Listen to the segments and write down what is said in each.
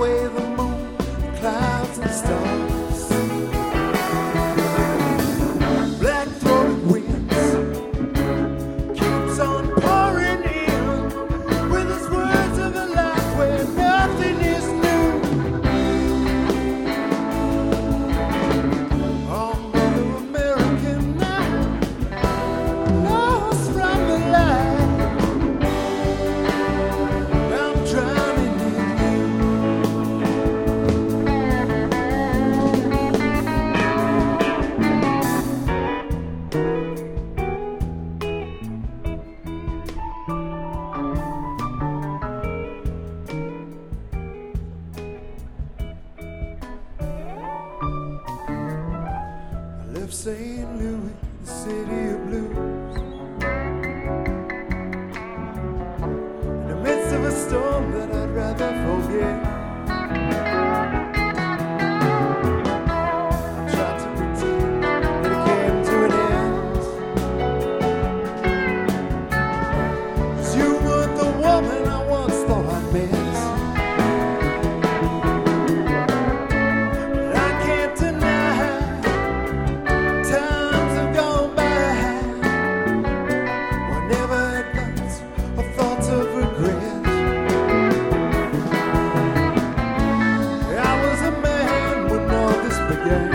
away the moon, the clouds and stars. Black-throated winds keeps on pouring in with his words of a life where nothing is new. Oh, Mother American now, lost from the light. I'm drowning in I left St. Louis, the city of blues, in the midst of a storm that I'd rather forget. I tried to pretend that it came to an end, 'cause you weren't the woman I once thought I met. But I can't deny times have gone by where I never had thoughts or thoughts of regret. I was a man when all this began,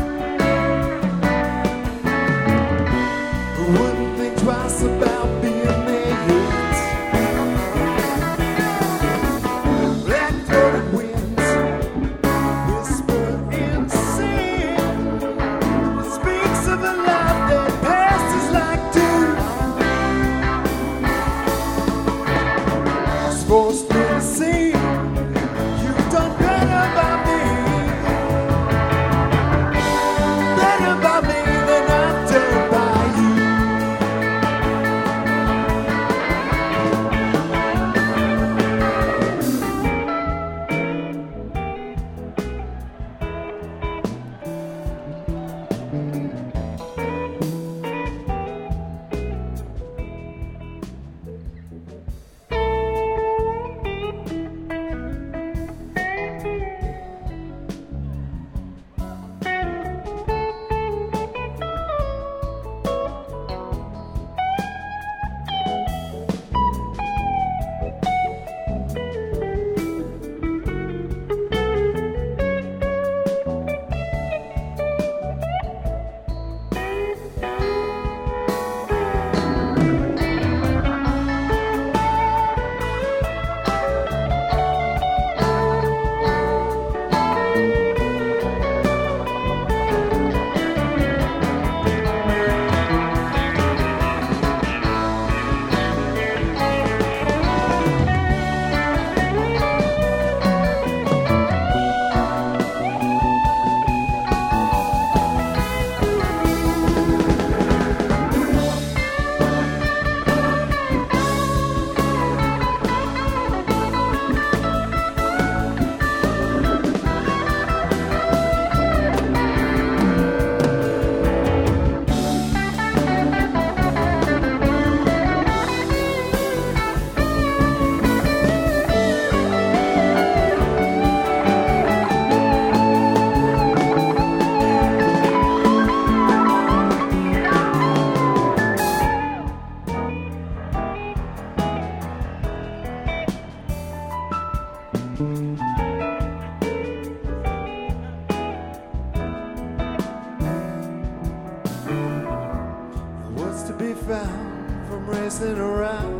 who wouldn't think twice about being there yet. Black-throated winds whisper in sin, speaks of a life that past is like dew. I was forced through the sea. You've done better by me than I've done by you. What's to be found from racing around